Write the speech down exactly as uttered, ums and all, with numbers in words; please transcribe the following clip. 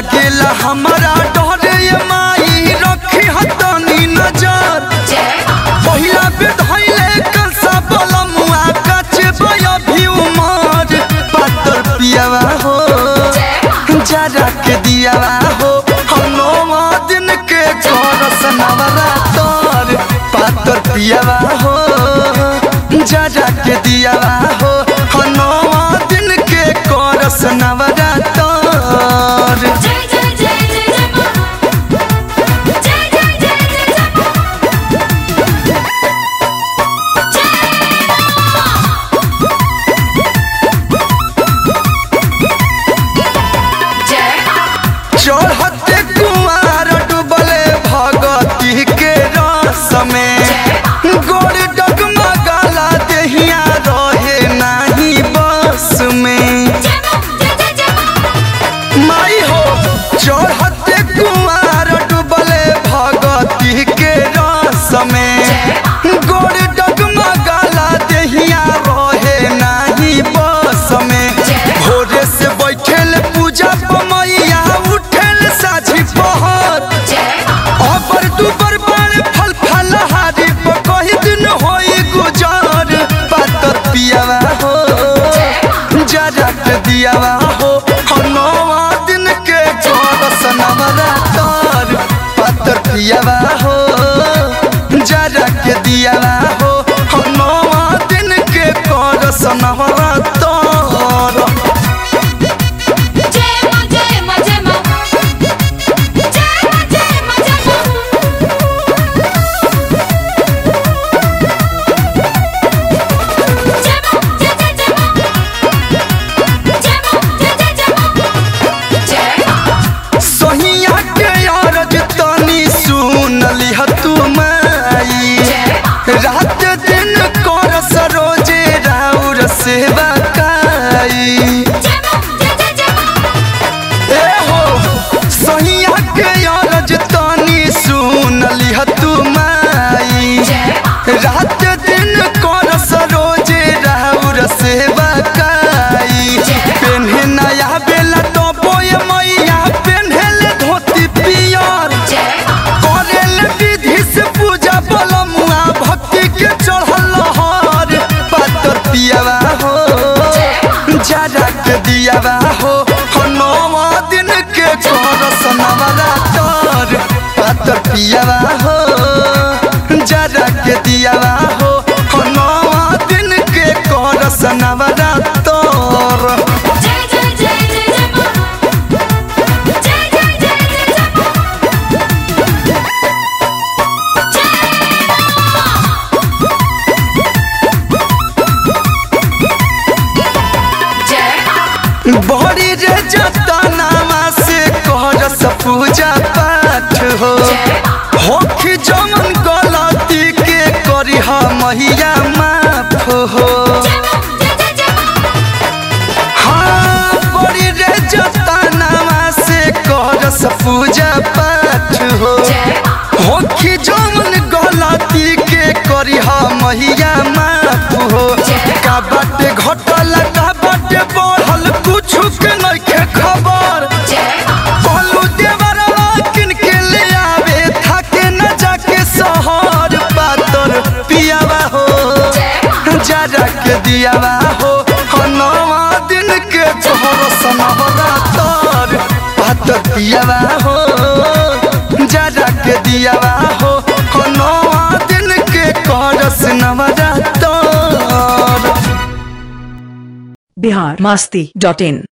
लागेला हमारा डरे ये माई रखी हतनी नजर पहिला बेधइले कंसा बलमुआ कचे बया भी उमर पातर पियावा हो जरा के दियावा हो हम दिन के चौरस नवरातर पातर पियावा हो जरा के दियावा हो हम दिन के चौरस नवरातर चढ़ते कुआर डूबले भगती के रस में गोड़ डगमगाला देहिया रहे नहीं बस में माई हो चढ़ते कुआर डूबले भगती के रस में गोड़ डगमगाला देहिया रहे नहीं बस में भोरे से बैठल पूजा पमैया साझी पहर अबर दुबर बाण फल फल हारी कही दिन होई गुजार पातर पियावा हो जरा के दियावा हो नौवा दिन के चौदस नवरातर पातर पियावा हो जरा के दियावा हो नौवा दिन के चौदस नवरातर रात दिन कर सरोजे राउर सेवा काई ए हो सहिया के अरज तनी सुन लिह तू माई रात दिन कर सरोजे राउर सेवा काई पेन्हे नया बेला तो बोय मैया पेन्हेले धोती पियर करेल विधि से पूजा बलमुआ भक्ति के चढ़ल हर पातर पियावा हो जरा के दियावा हो नौवा दिन के चौरस नवरातर पातर पियावा हो जरा के दियावा हो नौवा दिन के चौरस नवरातर बड़ी रे जतनामा से करस पूजा पाठ हो होखी जमन गलती के करी मैया माफ हो हाँ बड़ी रे जतनामा से करस पूजा पाठ हो होखी जमन गलती के करी मैया माफ हो का बाटे घटल का बाटे बढ़ल कुछ के नहीं के खबर बोलू देवरवा किन के ले आवे थाके न जाके शहर पातर पियावा हो जरा के दियावा हो नौवा दिन के चौरस नवरातर पातर पियावा हो जरा के दियावा हो नौवा दिन के चौरस नवरातर। बिहार मस्ती डॉट इन।